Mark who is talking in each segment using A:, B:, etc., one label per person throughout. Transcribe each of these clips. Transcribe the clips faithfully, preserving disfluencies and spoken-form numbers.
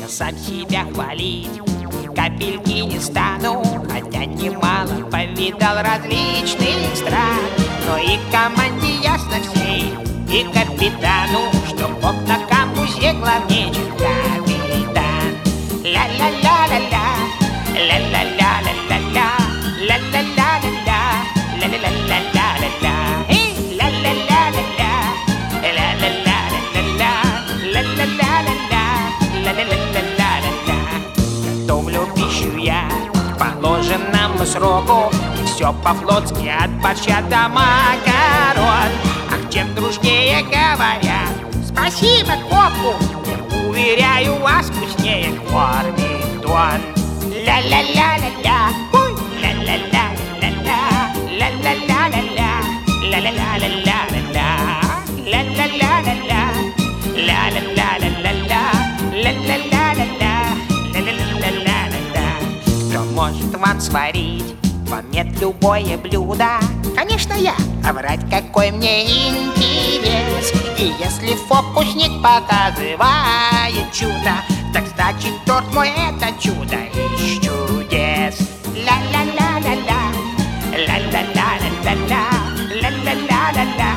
A: сам себя хвалить капельки не стану, хотя немало повидал различных стран. Но и команде ясно всей, и капитану, что Бог на камбузе главнее капитан. Ля-ля-ля-ля-ля, ля-ля-ля-ля-ля-ля, ля-ля-ля-ля-ля, ля-ля-ля-ля-ля-ля, эй, ля-ля-ля-ля-ля, ля-ля-ля-ля-ля, ля-ля-ля-ля-ля, ля-ля-ля-ля-ля-ля. Готовлю пищу я к положенному сроку, все по-флотски от борща до макарон. Ах, чем дружнее говорят спасибо копу, уверяю вас, вкуснее кормит-он. Ля-ля-ля-ля-ля, ой, ля-ля-ля-ля-ля, ля-ля-ля-ля-ля, ля-ля-ля-ля-ля-ля, ля-ля-ля-ля-ля, ля-ля-ля-ля-ля-ля, ля-ля-ля-ля-ля, ля-ля-ля-ля-ля-ля. Кто может вам сварить помет любое блюдо? Конечно, я. А врать какой мне интерес. И если фокусник показывает чудо, так значит торт мой это чудо из чудес. Ля-ля-ля-ля-ля, ля-ля-ля-ля-ля-ля, ля-ля-ля-ля-ля,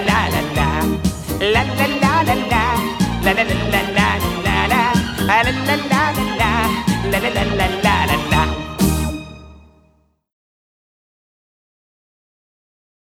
A: ля-ля-ля-ля-ля-ля, ля-ля-ля-ля-ля, ля-ля-ля-ля-ля-ля, ля-ля-ля-ля-ля.